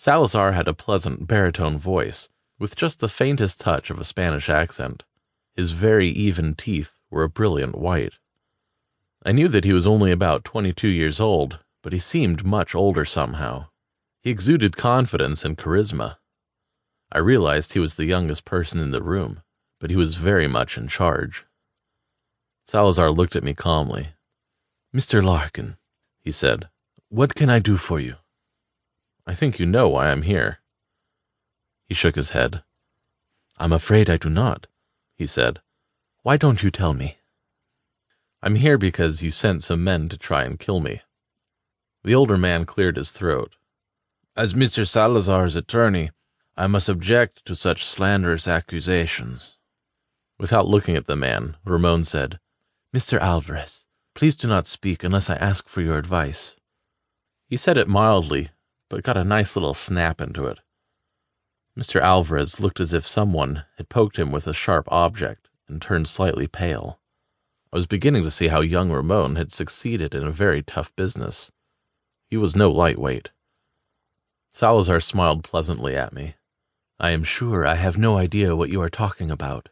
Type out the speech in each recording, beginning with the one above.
Salazar had a pleasant baritone voice, with just the faintest touch of a Spanish accent. His very even teeth were a brilliant white. I knew that he was only about 22 years old, but he seemed much older somehow. He exuded confidence and charisma. I realized he was the youngest person in the room, but he was very much in charge. Salazar looked at me calmly. "Mr. Larkin," he said, "what can I do for you?" "I think you know why I'm here." He shook his head. "I'm afraid I do not," he said. "Why don't you tell me?" "I'm here because you sent some men to try and kill me." The older man cleared his throat. "As Mr. Salazar's attorney, I must object to such slanderous accusations." Without looking at the man, Ramon said, "Mr. Alvarez, please do not speak unless I ask for your advice." He said it mildly, but got a nice little snap into it. Mr. Alvarez looked as if someone had poked him with a sharp object and turned slightly pale. I was beginning to see how young Ramon had succeeded in a very tough business. He was no lightweight. Salazar smiled pleasantly at me. "I am sure I have no idea what you are talking about."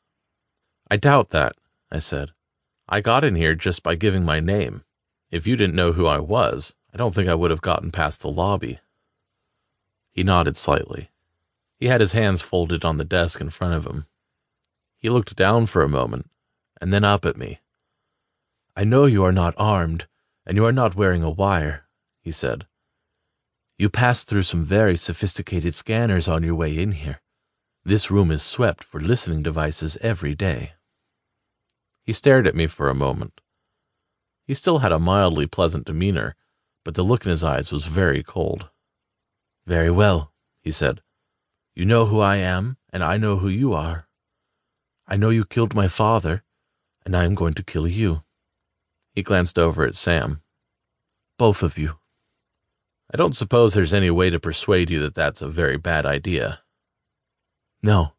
"I doubt that," I said. "I got in here just by giving my name. If you didn't know who I was, I don't think I would have gotten past the lobby." He nodded slightly. He had his hands folded on the desk in front of him. He looked down for a moment, and then up at me. "I know you are not armed, and you are not wearing a wire," he said. "You passed through some very sophisticated scanners on your way in here. This room is swept for listening devices every day." He stared at me for a moment. He still had a mildly pleasant demeanor, but the look in his eyes was very cold. "Very well," he said. "You know who I am, and I know who you are. I know you killed my father, and I am going to kill you." He glanced over at Sam. "Both of you." "I don't suppose there's any way to persuade you that that's a very bad idea." "No.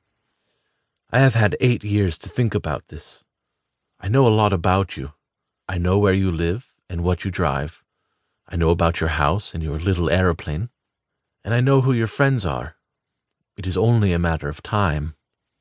I have had 8 years to think about this. I know a lot about you. I know where you live and what you drive. I know about your house and your little aeroplane. And I know who your friends are. It is only a matter of time."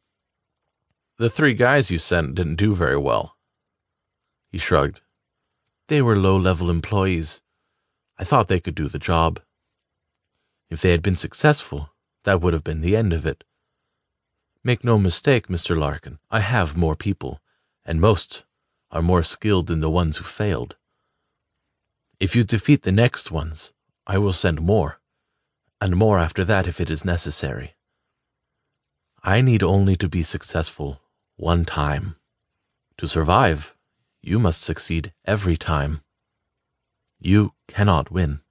"The 3 guys you sent didn't do very well." He shrugged. "They were low-level employees. I thought they could do the job. If they had been successful, that would have been the end of it. Make no mistake, Mr. Larkin, I have more people, and most are more skilled than the ones who failed. If you defeat the next ones, I will send more, and more after that if it is necessary. I need only to be successful one time. To survive, you must succeed every time. You cannot win."